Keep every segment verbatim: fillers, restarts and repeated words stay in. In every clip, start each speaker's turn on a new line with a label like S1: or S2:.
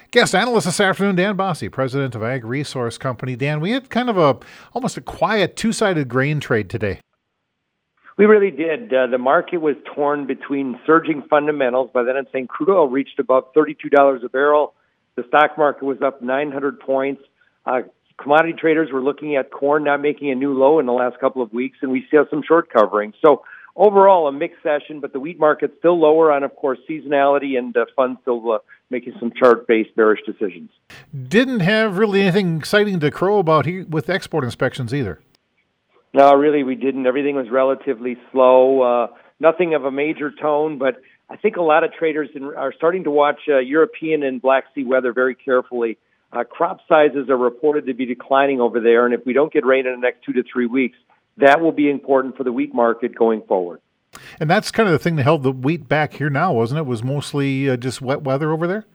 S1: Guest analyst this afternoon, Dan Bosse, president of Ag Resource Company. Dan, we had kind of a almost a quiet two-sided grain trade today.
S2: We really did. Uh, the market was torn between surging fundamentals. By then I'm saying crude oil reached above thirty-two dollars a barrel. The stock market was up nine hundred points. Uh, commodity traders were looking at corn not making a new low in the last couple of weeks, and we see some short covering. So overall, a mixed session, but the wheat market's still lower on, of course, seasonality, and uh, funds still uh, making some chart-based bearish decisions.
S1: Didn't have really anything exciting to crow about here with export inspections either.
S2: No, really, we didn't. Everything was relatively slow. Uh, nothing of a major tone, but I think a lot of traders in, are starting to watch uh, European and Black Sea weather very carefully. Uh, crop sizes are reported to be declining over there, and if we don't get rain in the next two to three weeks, that will be important for the wheat market going forward.
S1: And that's kind of the thing that held the wheat back here now, wasn't it? Was mostly uh, just wet weather over there?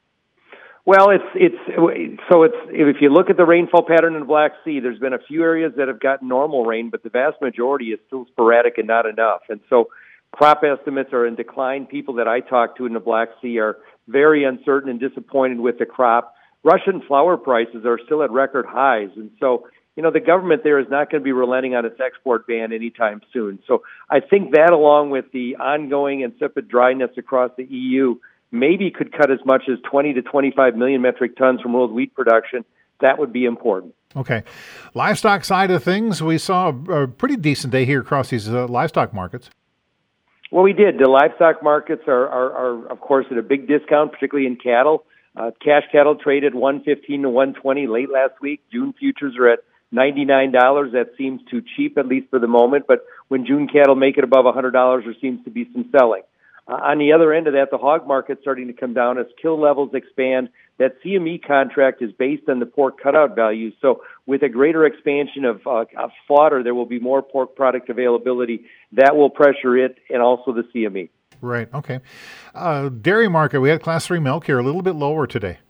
S2: Well, it's it's so it's if you look at the rainfall pattern in the Black Sea, there's been a few areas that have gotten normal rain, but the vast majority is still sporadic and not enough. And so crop estimates are in decline. People that I talk to in the Black Sea are very uncertain and disappointed with the crop. Russian flour prices are still at record highs, and so you know, the government there is not going to be relenting on its export ban anytime soon. So I think that, along with the ongoing insipid dryness across the E U, maybe could cut as much as twenty to twenty-five million metric tons from world wheat production. That would be important.
S1: Okay. Livestock side of things, we saw a, a pretty decent day here across these uh, livestock markets.
S2: Well, we did. The livestock markets are, are, are, of course, at a big discount, particularly in cattle. Uh, cash cattle traded one fifteen to one twenty late last week. June futures are at ninety-nine dollars. That seems too cheap, at least for the moment, but when June cattle make it above one hundred dollars, there seems to be some selling. Uh, on the other end of that, the hog market's starting to come down as kill levels expand. That C M E contract is based on the pork cutout value, so with a greater expansion of, uh, of slaughter, there will be more pork product availability. That will pressure it and also the C M E.
S1: Right, okay. Uh, dairy market, we had class three milk here, a little bit lower today.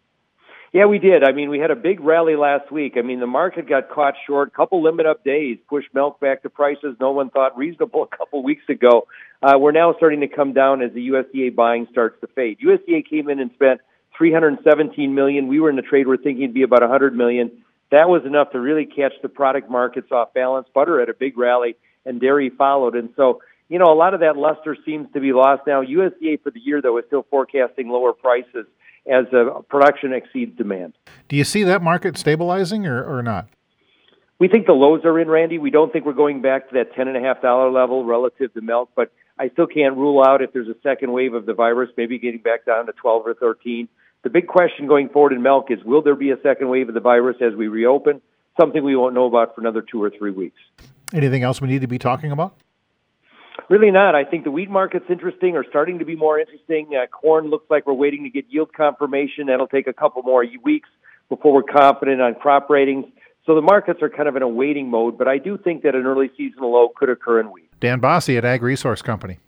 S2: Yeah, we did. I mean, we had a big rally last week. I mean, the market got caught short. A couple limit-up days pushed milk back to prices no one thought reasonable a couple weeks ago. Uh, we're now starting to come down as the U S D A buying starts to fade. U S D A came in and spent three hundred seventeen million dollars. We were in the trade we're thinking it'd be about one hundred million dollars. That was enough to really catch the product markets off balance. Butter had a big rally, and dairy followed. And so, you know, a lot of that luster seems to be lost now. U S D A for the year, though, is still forecasting lower prices as uh, production exceeds demand.
S1: Do you see that market stabilizing or, or not?
S2: We think the lows are in, Randy. We don't think we're going back to that ten dollars and fifty cents level relative to milk, but I still can't rule out if there's a second wave of the virus, maybe getting back down to twelve or thirteen. The big question going forward in milk is, will there be a second wave of the virus as we reopen? Something we won't know about for another two or three weeks.
S1: Anything else we need to be talking about?
S2: Really not. I think the wheat market's interesting, or starting to be more interesting. Uh, corn looks like we're waiting to get yield confirmation. That'll take a couple more weeks before we're confident on crop ratings. So the markets are kind of in a waiting mode, but I do think that an early seasonal low could occur in wheat.
S1: Dan Bosse at Ag Resource Company.